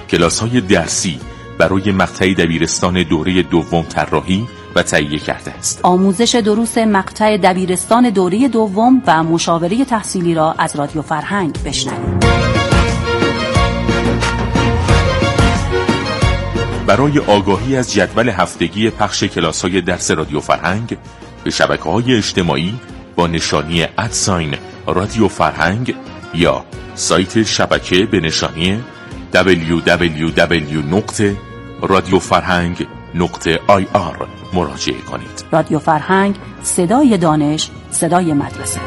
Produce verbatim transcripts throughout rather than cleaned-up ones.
کلاس‌های درسی برای مقطع دبیرستان دوره دوم طراحی و تهیه کرده است. آموزش دروس مقطع دبیرستان دوره دوم و مشاوره تحصیلی را از رادیو فرهنگ بشنوید. برای آگاهی از جدول هفتگی پخش کلاس‌های درس رادیو فرهنگ به شبکه‌های اجتماعی با نشانی ادساین رادیو فرهنگ یا سایت شبکه به نشانی دبلیو دبلیو دبلیو نقطه رادیو فرهنگ نقطه آی آر مراجعه کنید. رادیو فرهنگ، صدای دانش، صدای مدرسه.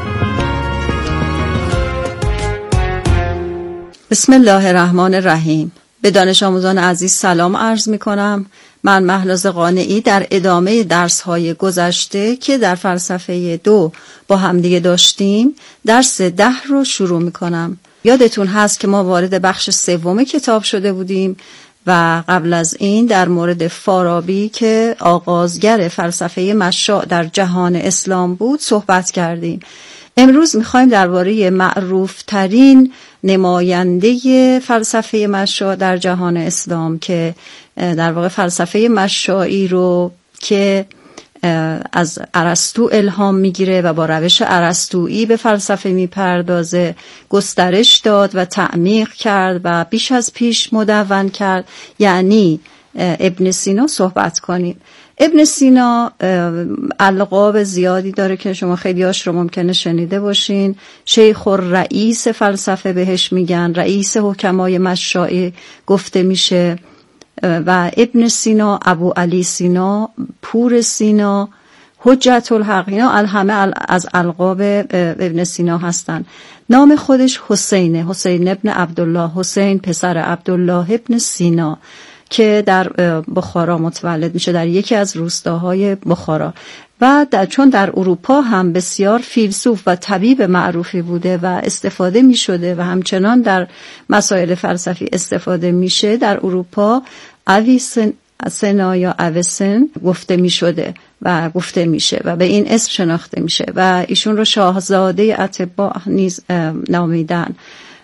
بسم الله الرحمن الرحیم. به دانش آموزان عزیز سلام عرض می کنم. من مهناز قانعی در ادامه درس های گذشته که در فلسفه دو با همدیگه داشتیم درس ده رو شروع می کنم. یادتون هست که ما وارد بخش سوم کتاب شده بودیم و قبل از این در مورد فارابی که آغازگر فلسفه مشاع در جهان اسلام بود صحبت کردیم. امروز میخوایم درباره معروف ترین نماینده فلسفه مشاع در جهان اسلام که در واقع فلسفه مشاعی رو که از ارسطو الهام میگیره و با روش ارسطویی به فلسفه میپردازه گسترش داد و تعمیق کرد و بیش از پیش مدون کرد، یعنی ابن سینا صحبت کنیم. ابن سینا القاب زیادی داره که شما خیلی هاش رو ممکنه شنیده باشین. شیخ الرئیس فلسفه بهش میگن، رئیس حکمای مشاعی گفته میشه و ابن سینا، ابو علی سینا، پور سینا، حجت الحق، اینا همه از القاب ابن سینا هستن. نام خودش حسینه، حسین ابن عبدالله، حسین پسر عبدالله ابن سینا که در بخارا متولد میشه، در یکی از روستاهای بخارا. و در چون در اروپا هم بسیار فیلسوف و طبیب معروفی بوده و استفاده می شده و همچنان در مسائل فلسفی استفاده میشه، در اروپا اویسن سنا یا اویسن گفته می شده و گفته میشه و به این اسم شناخته میشه و ایشون رو شاهزاده اتباع نیز نامیدن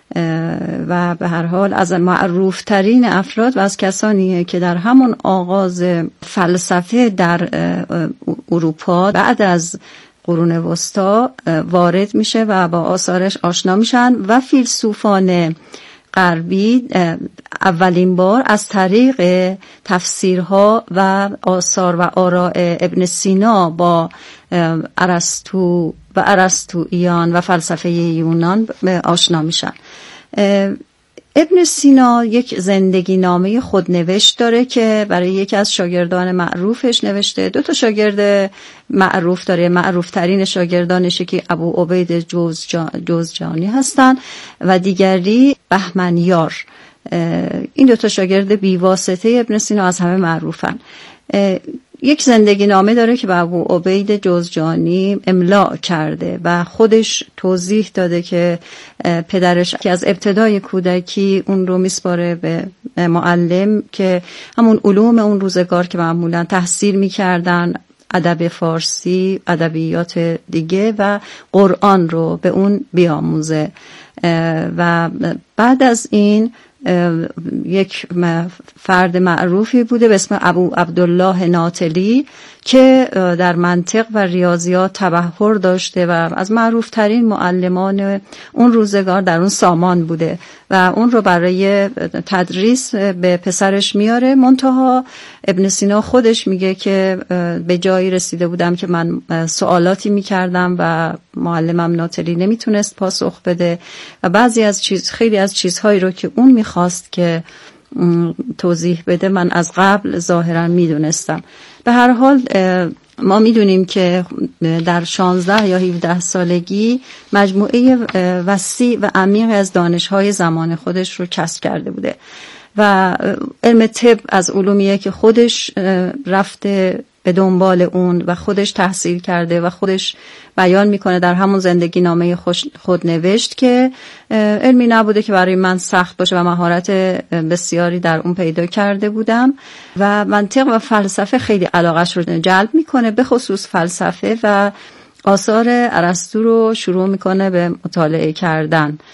و به هر حال از معروف ترین افراد و از کسانیه که در همون آغاز فلسفه در اروپا بعد از قرون وسطا وارد میشه و با آثارش آشنا میشن و فیلسوفان غربی اولین بار از طریق تفسیرها و آثار و آراء ابن سینا با ارسطو و ارسطوییان و فلسفه یونان آشنا میشن. ابن سینا یک زندگی نامه خودنوشت داره که برای یکی از شاگردان معروفش نوشته. دو تا شاگرد معروف داره، معروف ترین شاگردانش که ابو عبید جوزجانی هستن و دیگری بهمنیار. این دو تا شاگرد بیواسطه ابن سینا از همه معروفن. یک زندگی نامه داره که به ابو عبید جوزجانی املاء کرده و خودش توضیح داده که پدرش که از ابتدای کودکی اون رو میسپاره به معلم که همون علوم اون روزگار که معمولا تحصیل میکردن، ادب فارسی، ادبیات دیگه و قرآن رو به اون بیاموزه. و بعد از این یک فرد معروفی بوده به اسم ابو عبدالله ناطلی که در منطق و ریاضیات تبحر داشته و از معروف ترین معلمان اون روزگار در اون سامان بوده و اون رو برای تدریس به پسرش میاره. منتها ابن سینا خودش میگه که به جایی رسیده بودم که من سوالاتی میکردم و معلمم ناطلی نمیتونست پاسخ بده و بعضی از چیز خیلی از چیزهایی رو که اون میخواست که توضیح بده من از قبل ظاهرا میدونستم. به هر حال ما میدونیم که در شانزده یا هفده سالگی مجموعه وسیع و عمیق از دانش‌های زمان خودش رو کسب کرده بوده و علم طب از علومیه که خودش رفته به دنبال اون و خودش تحصیل کرده و خودش بیان میکنه در همون زندگی نامه خود نوشت که علمی نبوده که برای من سخت باشه و مهارت بسیاری در اون پیدا کرده بودم و منطق و فلسفه خیلی علاقش رو جلب میکنه، به خصوص فلسفه، و آثار ارسطو رو شروع میکنه به مطالعه کردن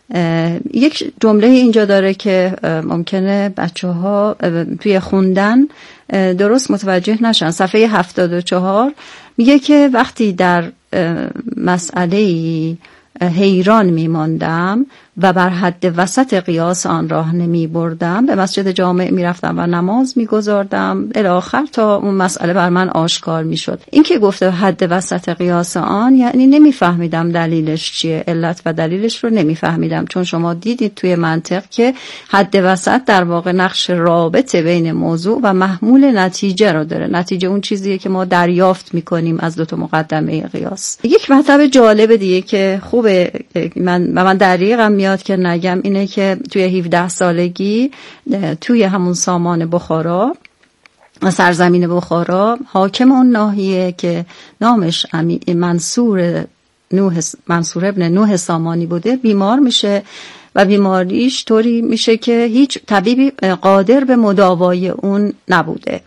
یک جمله اینجا داره که ممکنه بچه ها توی خوندن درست متوجه نشن. صفحه هفتاد و چهار میگه که وقتی در مسئله حیران میماندم و بر حد وسط قیاس آن راه نمی بردم، به مسجد جامع می رفتم و نماز می گذاردم الی آخر تا اون مسئله بر من آشکار می شد. این که گفته حد وسط قیاس آن، یعنی نمی فهمیدم دلیلش چیه، علت و دلیلش رو نمی فهمیدم، چون شما دیدید توی منطق که حد وسط در واقع نقش رابطه بین موضوع و محمول نتیجه رو داره. نتیجه اون چیزیه که ما دریافت می کنیم از دو تا مقدمه قیاس. یک مطلب جالب دیگه که خوبه من و من دقیقاً میاد که نگم اینه که توی هفده سالگی توی همون سامان بخارا، سرزمین بخارا، حاکم اون ناحیه که نامش منصور نوح منصور ابن نوح سامانی بوده بیمار میشه و بیماریش طوری میشه که هیچ طبیبی قادر به مداوای اون نبوده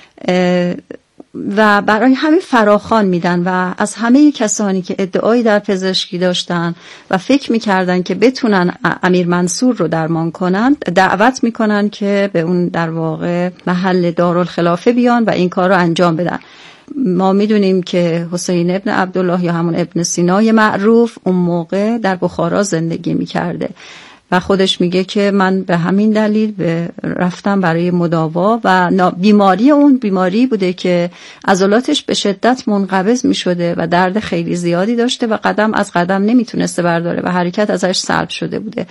و برای همین فراخوان میدن و از همه کسانی که ادعایی در پزشکی داشتن و فکر میکردن که بتونن امیر منصور رو درمان کنن دعوت میکنن که به اون در واقع محل دارالخلافه بیان و این کار رو انجام بدن. ما میدونیم که حسین ابن عبدالله یا همون ابن سینای معروف اون موقع در بخارا زندگی میکرده و خودش میگه که من به همین دلیل به رفتم برای مداوا و بیماری اون بیماری بوده که عضلاتش به شدت منقبض میشده و درد خیلی زیادی داشته و قدم از قدم نمیتونسته برداره و حرکت ازش سلب شده بوده.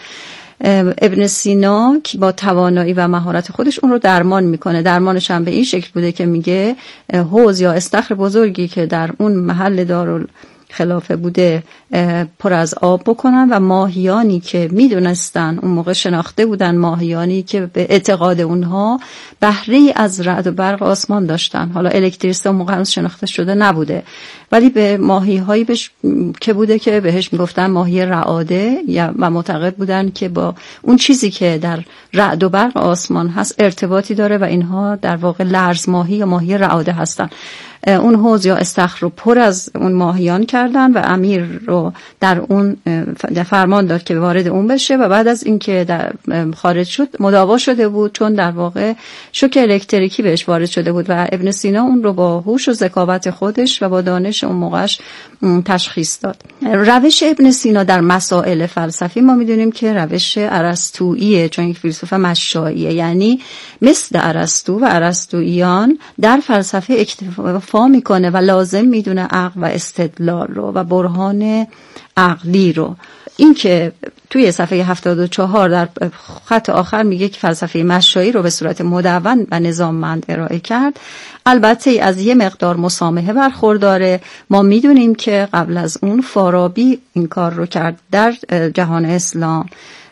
ابن سینا که با توانایی و مهارت خودش اون رو درمان میکنه. درمانش هم به این شکل بوده که میگه حوض یا استخر بزرگی که در اون محل دارال خلافه بوده پر از آب بکنن و ماهیانی که میدونستن اون موقع شناخته بودن، ماهیانی که به اعتقاد اونها بهره از رعد و برق آسمان داشتن، حالا الکتریسته اون موقع هنوز شناخته شده نبوده، ولی به ماهی هایی بهش که بوده که بهش میگفتن ماهی رعاده و معتقد بودن که با اون چیزی که در رعد و برق آسمان هست ارتباطی داره و اینها در واقع لرز ماهی یا ماهی رعاده هستن. اون حوض یا استخر رو پر از اون ماهیان کردن و امیر رو در اون فرمان داد که وارد اون بشه و بعد از اینکه خارج شد مداوا شده بود، چون در واقع شوک الکتریکی بهش وارد شده بود و ابن سینا اون رو با هوش و ذکاوت خودش و با دانش اون موقعش تشخیص داد. روش ابن سینا در مسائل فلسفی ما میدونیم که روش ارسطوییه، چون یک فیلسوف مشاییه، یعنی مثل ارسطو و ارسطوییان در فلسفه اکتفا میکنه و لازم میدونه عقل و استدلال رو و برهان عقلی رو. این که توی صفحه هفتاد و چهار در خط آخر میگه که فلسفه مشایی رو به صورت مدون و نظاممند ارائه کرد، البته از یه مقدار مسامحه برخورداره. ما میدونیم که قبل از اون فارابی این کار رو کرد در جهان اسلام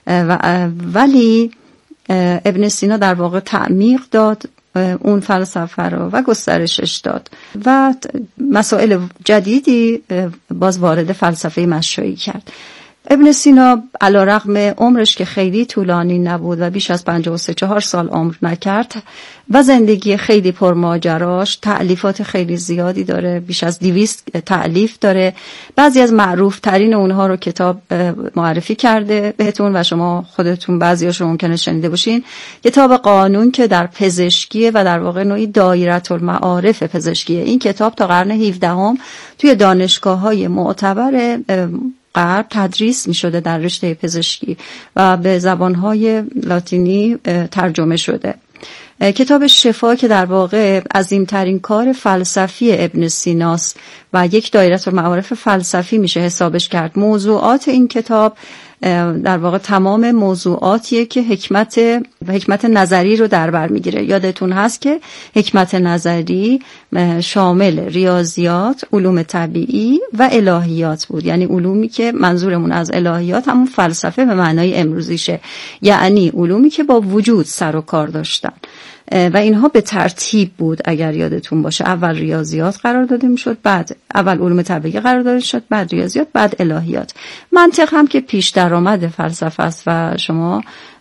و ولی ابن سینا در واقع تعمیق داد اون فلسفه رو و گسترشش داد و مسائل جدیدی باز وارد فلسفه مشایی کرد. ابن سینا علیرغم عمرش که خیلی طولانی نبود و بیش از پنجاه و سه چهار سال عمر نکرد و زندگی خیلی پرماجراش، تألیفات خیلی زیادی داره، بیش از دویست تألیف داره. بعضی از معروف ترین اونها رو کتاب معرفی کرده بهتون و شما خودتون بعضیاشو ممکنه شنیده باشین. کتاب قانون که در پزشکیه و در واقع نوعی دایره المعارف پزشکیه. این کتاب تا قرن هفدهم توی دانشگاه‌های معتبر غرب تدریس می شده در رشته پزشکی و به زبانهای لاتینی ترجمه شده. کتاب شفا که در واقع عظیمترین کار فلسفی ابن سیناست و یک دایره المعارف فلسفی میشه حسابش کرد. موضوعات این کتاب در واقع تمام موضوعاتیه که حکمت حکمت نظری رو در بر میگیره. یادتون هست که حکمت نظری شامل ریاضیات، علوم طبیعی و الهیات بود، یعنی علومی که منظورمون از الهیات همون فلسفه به معنای امروزیشه، یعنی علومی که با وجود سر و کار داشتن و اینها به ترتیب بود. اگر یادتون باشه اول ریاضیات قرار داده میشد، بعد اول علوم طبیعی قرار داده شد، بعد ریاضیات، بعد الهیات. منطق هم که پیش درآمد فلسفه است و شما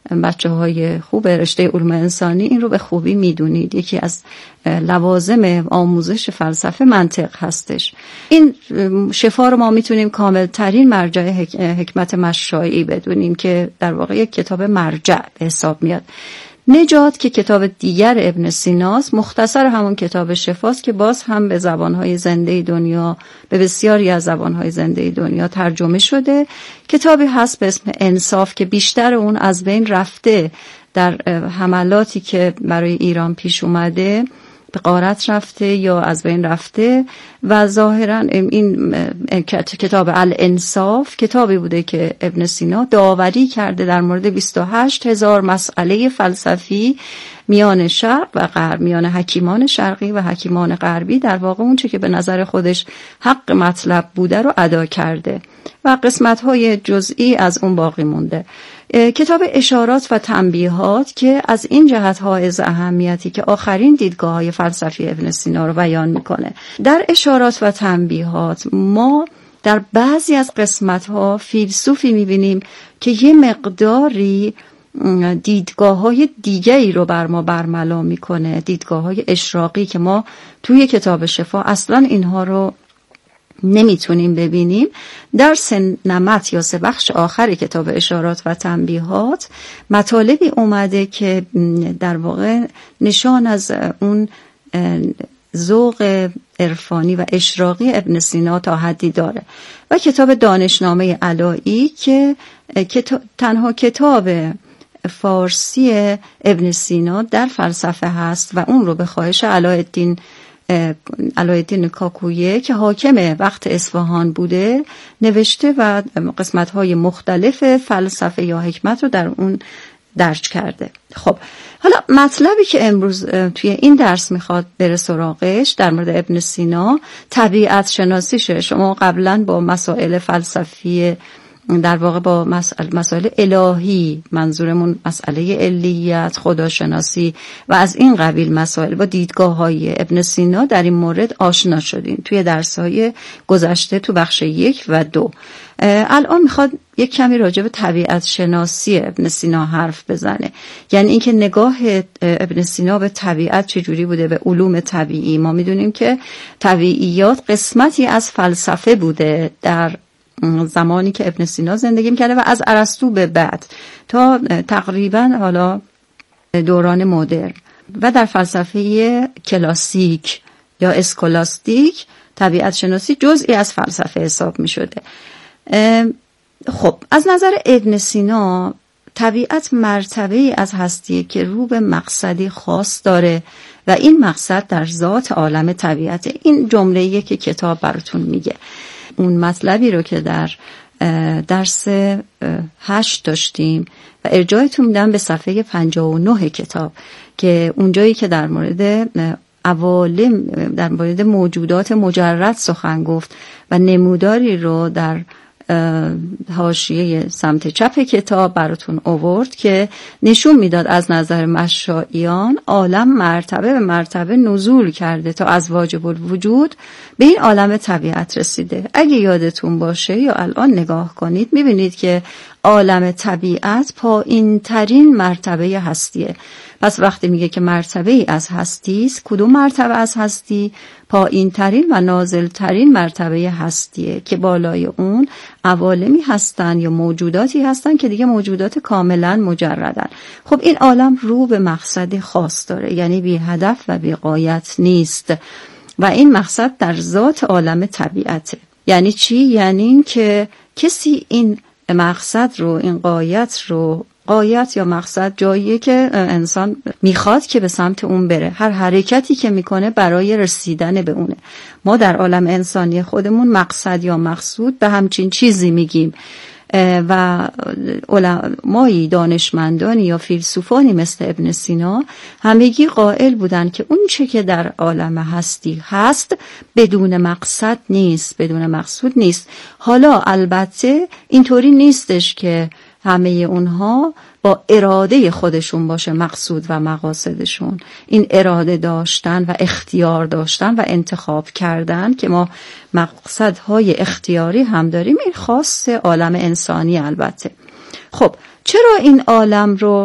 بچه های خوب رشته علوم انسانی این رو به خوبی میدونید. یکی از لوازم آموزش فلسفه منطق هستش. این شفا رو ما میتونیم کامل ترین مرجع حکمت مشایعی بدونیم که در واقع یک کتاب مرجع به حساب میاد. نجات که کتاب دیگر ابن سیناست، مختصر همون کتاب شفاست که باز هم به زبانهای زنده دنیا، به بسیاری از زبانهای زنده دنیا ترجمه شده. کتابی هست به اسم انصاف که بیشتر اون از بین رفته در حملاتی که برای ایران پیش اومده، به غارت رفته یا از بین رفته و ظاهرا این کتاب الانصاف کتابی بوده که ابن سینا داوری کرده در مورد بیست و هشت هزار مسئله فلسفی میان شرق و غرب، میان حکیمان شرقی و حکیمان غربی. در واقع اون چه که به نظر خودش حق مطلب بوده رو ادا کرده و قسمت‌های جزئی از اون باقی مونده. کتاب اشارات و تنبیهات که از این جهت حائز اهمیتی که آخرین دیدگاه‌های فلسفی ابن سینا رو بیان میکنه. در اشارات و تنبیهات ما در بعضی از قسمت‌ها فیلسوفی میبینیم که یه مقداری دیدگاه‌های دیگری رو بر ما برملا میکنه، دیدگاه‌های اشراقی که ما توی کتاب شفا اصلا اینها رو نمیتونیم ببینیم. در سه نمط یا سه بخش آخر کتاب اشارات و تنبیهات مطالبی اومده که در واقع نشان از اون ذوق عرفانی و اشراقی ابن سینا تا حدی داره و کتاب دانشنامه علایی که تنها کتاب فارسی ابن سینا در فلسفه هست و اون رو به خواهش علایالدین علایالدین کاکویه که حاکم وقت اصفهان بوده نوشته و قسمت‌های مختلف فلسفه یا حکمت رو در اون درج کرده. خب حالا مطلبی که امروز توی این درس میخواد بره سراغش در مورد ابن سینا طبیعت شناسیشه. شما قبلا با مسائل فلسفی در واقع با مسائل, مسائل الهی، منظورمون مسئله علیت، خداشناسی و از این قبیل مسائل با دیدگاه های ابن سینا در این مورد آشنا شدیم توی درس های گذشته تو بخش یک و دو. الان میخواد یک کمی راجع به طبیعت شناسی ابن سینا حرف بزنه، یعنی اینکه نگاه ابن سینا به طبیعت چجوری بوده، به علوم طبیعی. ما میدونیم که طبیعیات قسمتی از فلسفه بوده در زمانی که ابن سینا زندگی می‌کرده و از ارسطو به بعد تا تقریبا حالا دوران مدرن و در فلسفه کلاسیک یا اسکولاستیک طبیعت شناسی جزئی از فلسفه حساب می‌شده. خب از نظر ابن سینا طبیعت مرتبه‌ای از هستیه که رو به مقصدی خاص داره و این مقصد در ذات عالم طبیعت. این جمله‌ایه که کتاب براتون میگه. اون مطلبی رو که در درس هشت داشتیم و ارجاعتون میدم به صفحه پنجاه و نه کتاب که اونجایی که در مورد عوالم، در مورد موجودات مجرد سخن گفت و نموداری رو در حاشیه سمت چپ کتاب براتون آورد که نشون میداد از نظر مشایعیان عالم مرتبه به مرتبه نزول کرده تا از واجب الوجود به این عالم طبیعت رسیده. اگه یادتون باشه یا الان نگاه کنید میبینید که عالم طبیعت پایین ترین مرتبه هستیه. پس وقتی میگه که مرتبه ای از هستی است، کدوم مرتبه از هستی؟ پایین ترین و نازل ترین مرتبه هستیه که بالای اون عوالمی هستن یا موجوداتی هستن که دیگه موجودات کاملا مجردن. خب این عالم رو به مقصد خاص داره، یعنی بی هدف و بی غایت نیست و این مقصد در ذات عالم طبیعته. یعنی چی؟ یعنی این که کسی این مقصد رو، این غایت رو، غایت یا مقصد جاییه که انسان میخواد که به سمت اون بره، هر حرکتی که میکنه برای رسیدن به اونه. ما در عالم انسانی خودمون مقصد یا مقصود به همچین چیزی میگیم و علمای دانشمندانی یا فیلسوفانی مثل ابن سینا همگی قائل بودن که اون چه که در عالم هستی هست بدون مقصد نیست، بدون مقصود نیست. حالا البته اینطوری نیستش که همه اونها با اراده خودشون باشه مقصود و مقاصدشون. این اراده داشتن و اختیار داشتن و انتخاب کردن که ما مقصدهای اختیاری هم داریم، این خاص عالم انسانی البته. خب چرا این عالم رو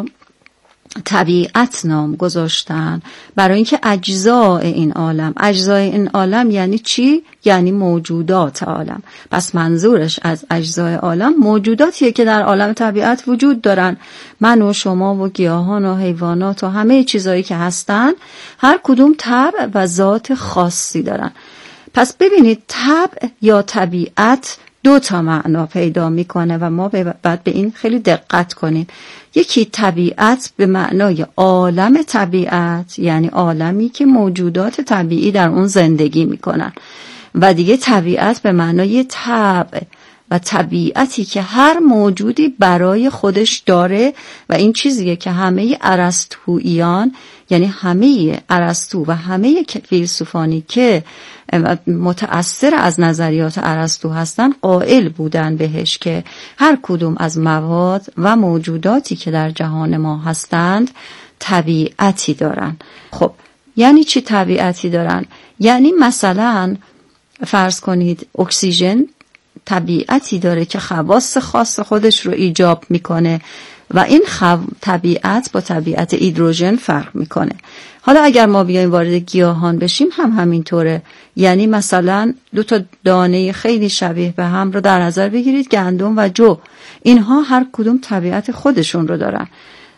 طبیعت نام گذاشتن؟ برای اینکه اجزای این عالم، اجزای این عالم یعنی چی؟ یعنی موجودات عالم. پس منظورش از اجزای عالم موجوداتیه که در عالم طبیعت وجود دارن. من و شما و گیاهان و حیوانات و همه چیزایی که هستن، هر کدوم طبع و ذات خاصی دارن. پس ببینید طبع یا طبیعت دو تا معنا پیدا میکنه و ما باید به این خیلی دقت کنیم. یکی طبیعت به معنای عالم طبیعت، یعنی عالمی که موجودات طبیعی در اون زندگی میکنن، و دیگه طبیعت به معنای طبع و طبیعتی که هر موجودی برای خودش داره و این چیزیه که همه ارسطوییان، یعنی همه ارسطو و همه فیلسوفانی که متأثر از نظریات ارسطو هستن قائل بودن بهش که هر کدوم از مواد و موجوداتی که در جهان ما هستند طبیعتی دارن. خب یعنی چی طبیعتی دارن؟ یعنی مثلا فرض کنید اکسیژن طبیعتی داره که خواص خاص خودش رو ایجاب میکنه و این خو... طبیعت با طبیعت هیدروژن فرق میکنه. حالا اگر ما بیایم وارد گیاهان بشیم هم همینطوره. یعنی مثلا دو تا دانه خیلی شبیه به هم رو در نظر بگیرید، گندم و جو، اینها هر کدوم طبیعت خودشون رو دارن.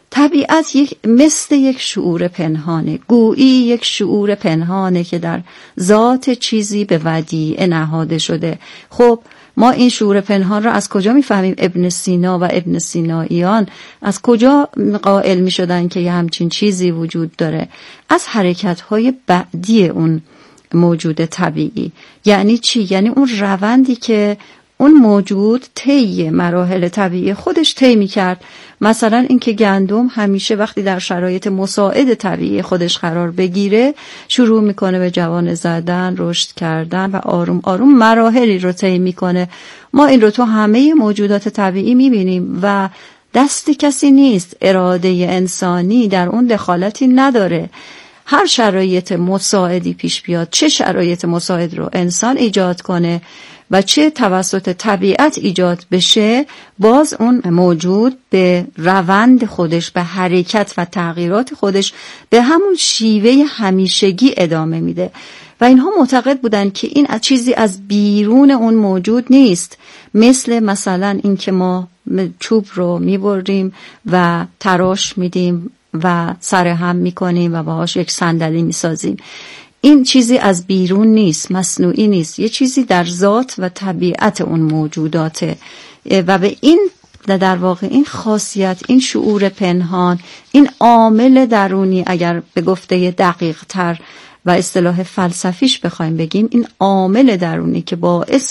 طبیعت یک مثل یک شعور پنهانه، گویی یک شعور پنهانه که در ذات چیزی به ودیعه نهاده شده. خب ما این شعور پنهان را از کجا میفهمیم؟ ابن سینا و ابن سیناییان از کجا قائل میشدن که یه همچین چیزی وجود داره؟ از حرکت‌های بعدی اون موجود طبیعی. یعنی چی؟ یعنی اون روندی که اون موجود طی مراحل طبیعی خودش طی می‌کرد. مثلا اینکه گندم همیشه وقتی در شرایط مساعد طبیعی خودش قرار بگیره شروع میکنه به جوانه زدن، رشد کردن و آروم آروم مراحلی رو طی میکنه. ما این رو تو همه موجودات طبیعی میبینیم و دست کسی نیست، اراده انسانی در اون دخالتی نداره. هر شرایط مساعدی پیش بیاد، چه شرایط مساعد رو انسان ایجاد کنه و چه توسط طبیعت ایجاد بشه، باز اون موجود به روند خودش، به حرکت و تغییرات خودش به همون شیوه همیشگی ادامه میده. و اینها معتقد بودن که این چیزی از بیرون اون موجود نیست، مثل مثلا این که ما چوب رو میبریم و تراش میدیم و سرهم میکنیم و باهاش یک صندلی میسازیم. این چیزی از بیرون نیست، مصنوعی نیست، یه چیزی در ذات و طبیعت اون موجوداته و به این در واقع این خاصیت، این شعور پنهان، این عامل درونی، اگر به گفته دقیق تر و اصطلاح فلسفیش بخوایم بگیم، این عامل درونی که باعث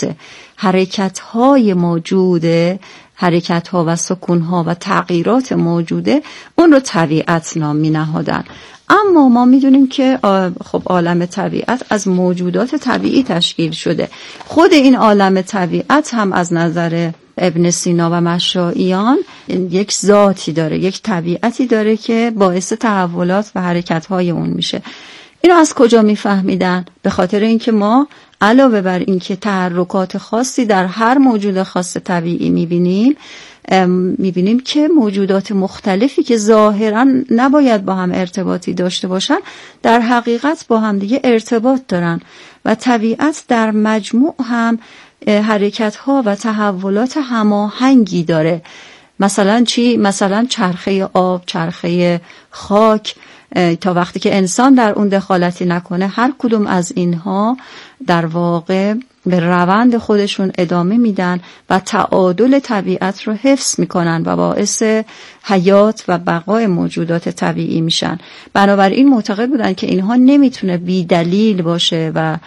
حرکت‌های موجوده، حرکت‌ها و سکون‌ها و تغییرات موجوده، اون رو طبیعت نام می‌نهادن. اما ما میدونیم که خب عالم طبیعت از موجودات طبیعی تشکیل شده. خود این عالم طبیعت هم از نظر ابن سینا و مشاییان یک ذاتی داره، یک طبیعتی داره که باعث تحولات و حرکت‌های اون میشه. اینو از کجا میفهمیدن؟ به خاطر اینکه ما علاوه بر اینکه تحرکات خاصی در هر موجود خاص طبیعی میبینیم، میبینیم که موجودات مختلفی که ظاهراً نباید با هم ارتباطی داشته باشن، در حقیقت با هم دیگه ارتباط دارن و طبیعت در مجموع هم حرکت‌ها و تحولات هماهنگی داره. مثلا چی؟ مثلا چرخه آب، چرخه خاک، تا وقتی که انسان در اون دخالتی نکنه، هر کدوم از اینها در واقع به روند خودشون ادامه میدن و تعادل طبیعت رو حفظ میکنن و باعث حیات و بقای موجودات طبیعی میشن. بنابراین معتقد بودن که اینها نمیتونه بی دلیل باشه و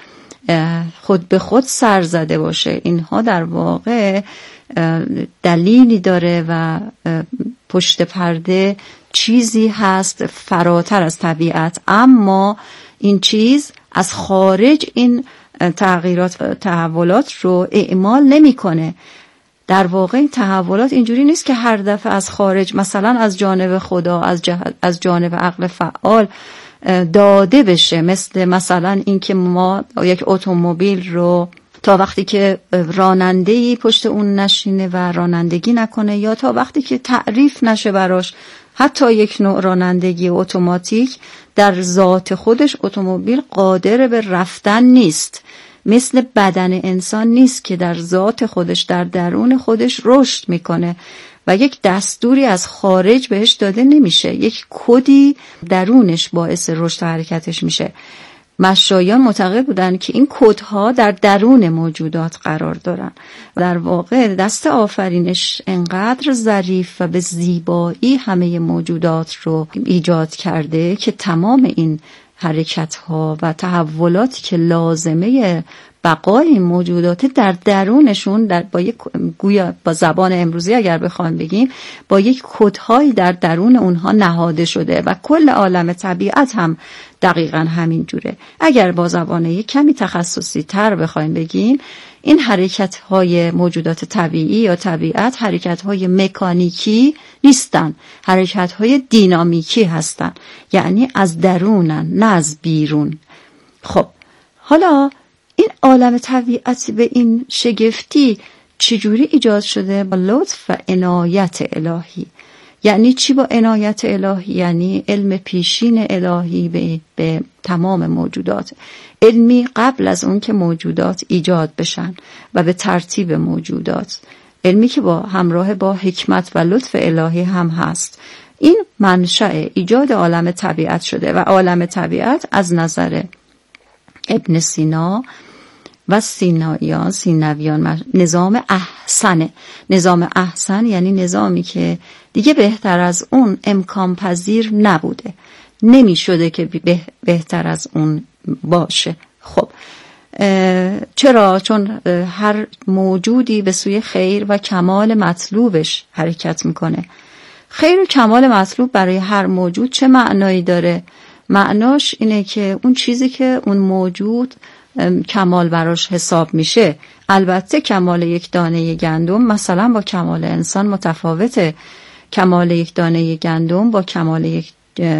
خود به خود سر زده باشه. اینها در واقع دلیلی داره و پشت پرده چیزی هست فراتر از طبیعت، اما این چیز از خارج این تغییرات و تحولات رو اعمال نمیکنه. در واقع این تحولات اینجوری نیست که هر دفعه از خارج، مثلا از جانب خدا، از جهت از جانب عقل فعال داده بشه. مثل مثلا این که ما یک اتومبیل رو تا وقتی که راننده‌ای پشت اون نشینه و رانندگی نکنه، یا تا وقتی که تعریف نشه براش حتی یک نوع رانندگی اتوماتیک، در ذات خودش اتومبیل قادر به رفتن نیست. مثل بدن انسان نیست که در ذات خودش، در درون خودش رشد میکنه و یک دستوری از خارج بهش داده نمیشه، یک کدی درونش باعث رشد و حرکتش میشه. مشایان معتقد بودن که این کدها در درون موجودات قرار دارن. در واقع دست آفرینش انقدر ظریف و به زیبایی همه موجودات رو ایجاد کرده که تمام این حرکت‌ها و تحولاتی که لازمه بقای این موجودات در درونشون، در با یک گویا با زبان امروزی اگر بخوایم بگیم، با یک کدهایی در درون اونها نهاده شده و کل عالم طبیعت هم دقیقاً همین جوره. اگر با زبان یک کمی تخصصی تر بخوایم بگیم، این حرکت‌های موجودات طبیعی یا طبیعت حرکت‌های مکانیکی نیستن، حرکت‌های دینامیکی هستن، یعنی از درونن نه از بیرون. خب حالا این عالم طبیعت به این شگفتی چجوری ایجاد شده؟ با لطف و عنایت الهی. یعنی چی با عنایت الهی؟ یعنی علم پیشین الهی به, به تمام موجودات، علمی قبل از اون که موجودات ایجاد بشن و به ترتیب موجودات، علمی که با همراه با حکمت و لطف الهی هم هست. این منشأ ایجاد عالم طبیعت شده و عالم طبیعت از نظر ابن سینا و سیناییان سینویان نظام احسنه. نظام احسن یعنی نظامی که دیگه بهتر از اون امکان پذیر نبوده، نمی شده که بهتر از اون باشه. خب چرا؟ چون هر موجودی به سوی خیر و کمال مطلوبش حرکت میکنه. خیر و کمال مطلوب برای هر موجود چه معنایی داره؟ معناش اینه که اون چیزی که اون موجود کمال براش حساب میشه، البته کمال یک دانه گندم مثلا با کمال انسان متفاوته. کمال یک دانه گندم با کمال یک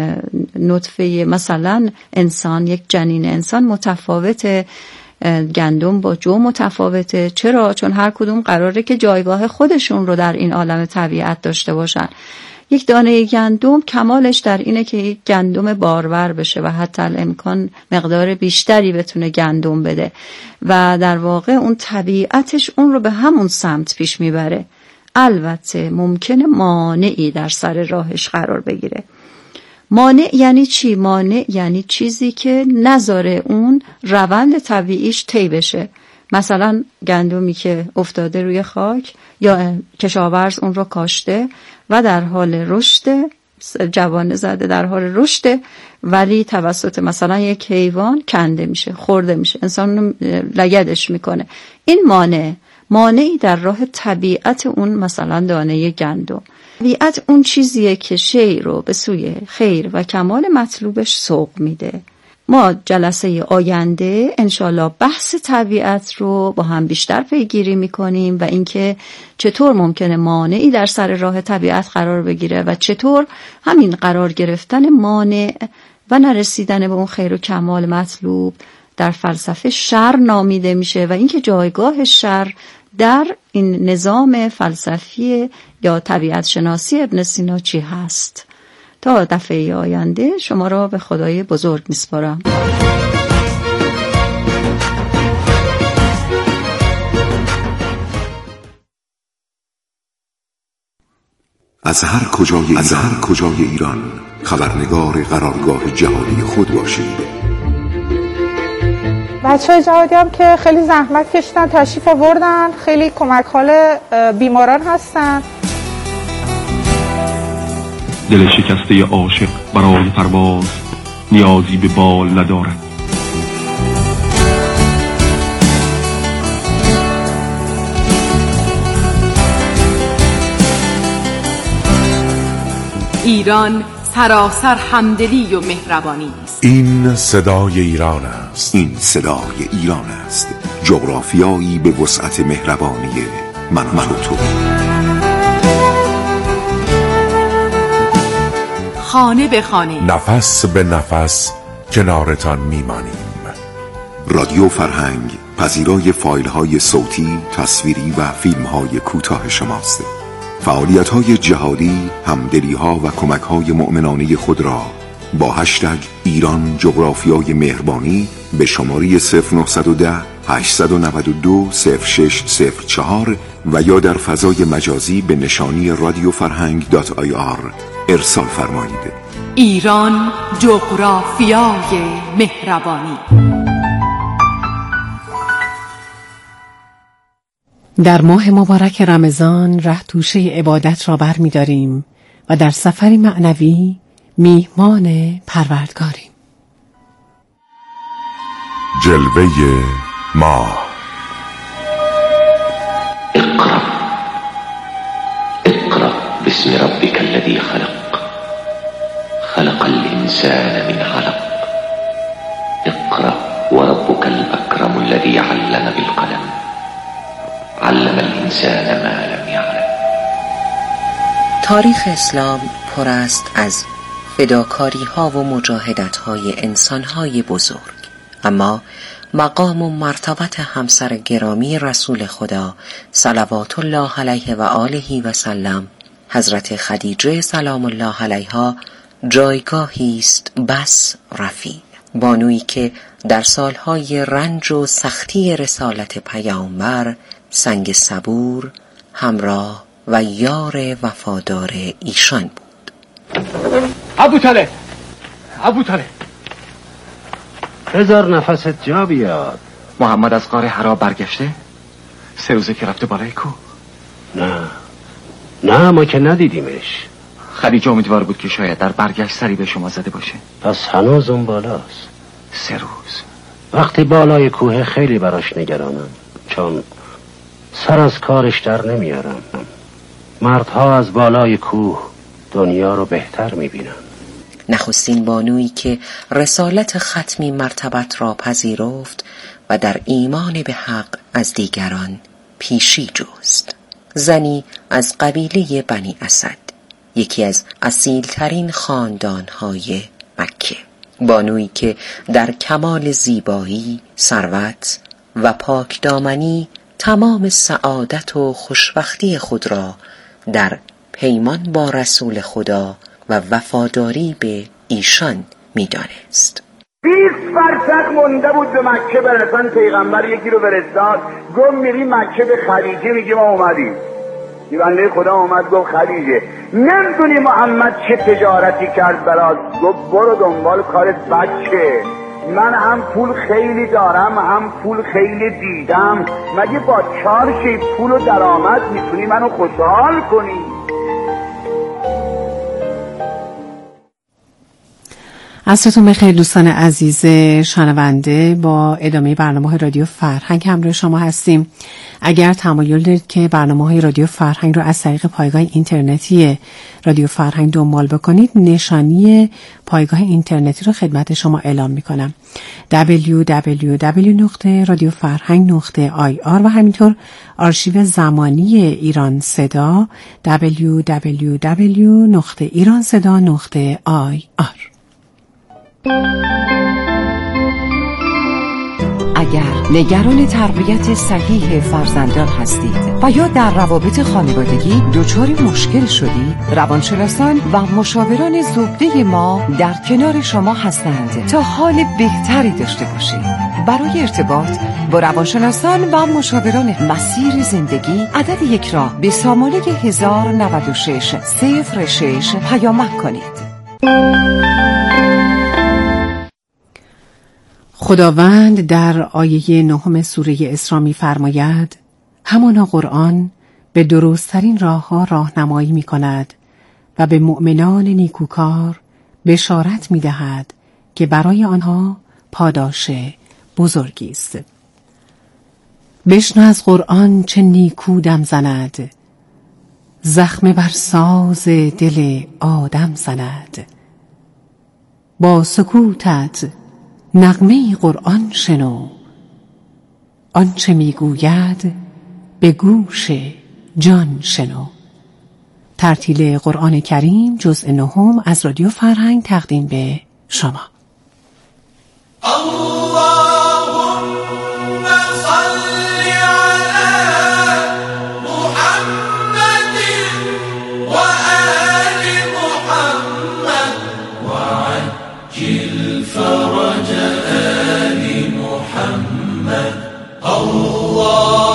نطفه مثلا انسان، یک جنین انسان متفاوته. گندم با جو متفاوته. چرا؟ چون هر کدوم قراره که جایگاه خودشون رو در این عالم طبیعت داشته باشن. یک دانه گندم کمالش در اینه که یک گندم بارور بشه و حتی الامکان مقدار بیشتری بتونه گندم بده و در واقع اون طبیعتش اون رو به همون سمت پیش میبره. البته ممکنه مانعی در سر راهش قرار بگیره. مانع یعنی چی؟ مانع یعنی چیزی که نذاره اون روند طبیعیش طی بشه. مثلا گندمی که افتاده روی خاک یا کشاورز اون رو کاشته و در حال رشد، جوانه زده در حال رشد، ولی توسط مثلا یک حیوان کنده میشه، خورده میشه، انسان لگدش میکنه. این مانع مانعی در راه طبیعت اون مثلا دانه گندم. طبیعت اون چیزیه که شی رو به سوی خیر و کمال مطلوبش سوق میده. ما جلسه آینده انشالله بحث طبیعت رو با هم بیشتر پیگیری میکنیم و اینکه چطور ممکنه مانعی در سر راه طبیعت قرار بگیره و چطور همین قرار گرفتن مانع و نرسیدن به اون خیر و کمال مطلوب در فلسفه شر نامیده میشه و اینکه جایگاه شر در این نظام فلسفی یا طبیعت شناسی ابن سینا چی هست. تا دفعه آینده شما را به خدای بزرگ میسپارم. از هر کجای از هر کجای ایران خبرنگار قرارگاه جهانی خود باشید. بچه‌های جهادی هم که خیلی زحمت کشیدن، تشریف آوردن، خیلی کمک حال بیماران هستن. دل شکسته عاشق برای پرواز نیازی به بال ندارد. ایران سراسر همدلی و مهربانی است. این صدای ایران است. این صدای ایران است. جغرافیایی به وسعت مهربانی من و تو. خانه به خانه، نفس به نفس کنارتان میمانیم. رادیو فرهنگ پذیرای فایل های صوتی، تصویری و فیلم های کوتاه شماست. فعالیت های جهادی، همدلی ها و کمک های مؤمنانه خود را با هشتگ ایران جغرافیای مهربانی به شماره صفر نه یک صفر هشت نه دو صفر شش صفر چهار و یا در فضای مجازی به نشانی رادیو فرهنگ دات آی آر ارسال فرمایید. ایران جغرافیای مهربانی. در ماه مبارک رمضان ره توشه عبادت را بر می داریم و در سفری معنوی میهمان پروردگاریم. جلوه ماه. اقرأ اقرأ باسم ربك الذي خلق خلق الإنسان من علق اقرأ وربك الأكرم الذي علم بالقلم علم الإنسان ما لم يعلم. تاریخ اسلام پر است از فداکاری ها و مجاهدت های انسان های بزرگ، اما مقام و مرتبت همسر گرامی رسول خدا صلوات الله علیه و آله و سلم، حضرت خدیجه سلام الله علیها، جایگاهی است بس رفیع. بانویی که در سالهای رنج و سختی رسالت پیامبر سنگ صبور، همراه و یار وفادار ایشان بود. ابوطالب ابوطالب بذار نفست جا بیاد. محمد از غار حرا برگشته؟ سه روزه که رفته بالای کوه. نه نه ما که ندیدیمش. خدیجه امیدوار بود که شاید در برگشت سری به شما زده باشه. پس هنوز اون بالاست. سه روز. وقتی بالای کوه خیلی براش نگرانم، چون سر از کارش در نمیارم. مردها از بالای کوه دنیا رو بهتر میبینن. نخستین بانویی که رسالت ختمی مرتبت را پذیرفت و در ایمان به حق از دیگران پیشی جست. زنی از قبیله بنی اسد، یکی از اصیلترین خاندانهای مکه. بانویی که در کمال زیبایی، ثروت و پاکدامنی تمام سعادت و خوشبختی خود را در پیمان با رسول خدا و وفاداری به ایشان می‌دانست. بیست فرسخ مونده بود به مکه برسن. پیغمبر یکی رو فرستاد، گفت میری مکه به خدیجه، میگه ما اومدیم. یه بنده خدا اومد گفت خدیجه نمیدونی محمد چه تجارتی کرد برات؟ گفت برو دنبال کارت بچه، من هم پول خیلی دارم هم پول خیلی دیدم، مگه با چهار شی پول و درآمد میتونی منو خوشحال کنی؟ عصرتون بخیر دوستان عزیز شنونده، با ادامه برنامه رادیو فرهنگ همراه شما هستیم. اگر تمایل دارید که برنامه های رادیو فرهنگ رو از طریق پایگاه اینترنتی رادیو فرهنگ دنبال بکنید، نشانی پایگاه اینترنتی رو خدمت شما اعلام میکنم: دبلیو دبلیو دبلیو نقطه رادیو فرهنگ نقطه آی آر و همینطور آرشیو زمانی ایران صدا دبلیو دبلیو دبلیو نقطه ایران صدا نقطه آی آر. اگر نگران تربیت صحیح فرزندان هستید و یا در روابط خانوادگی دچار مشکل شدید، روانشناسان و مشاوران زبده ما در کنار شما هستند تا حال بهتری داشته باشید. برای ارتباط با روانشناسان و مشاوران مسیر زندگی عدد یک را به سامانه هزار و نود و شش صفر شش پیامک کنید. خداوند در آیه نهم سوره اسراء می‌فرماید: همانا قرآن به درست‌ترین راه‌ها راهنمایی می‌کند و به مؤمنان نیکوکار بشارت می‌دهد که برای آنها پاداش بزرگی است. بشنو از قرآن چه نیکو دم زند، زخم بر ساز دل آدم زند. با سکوتت نغمه قرآن شنو، آنچه میگوید به گوش جان شنو. ترتیل قرآن کریم جزء نهم از رادیو فرهنگ تقدیم به شما. اللهم صل عجل فرج آل محمد. الله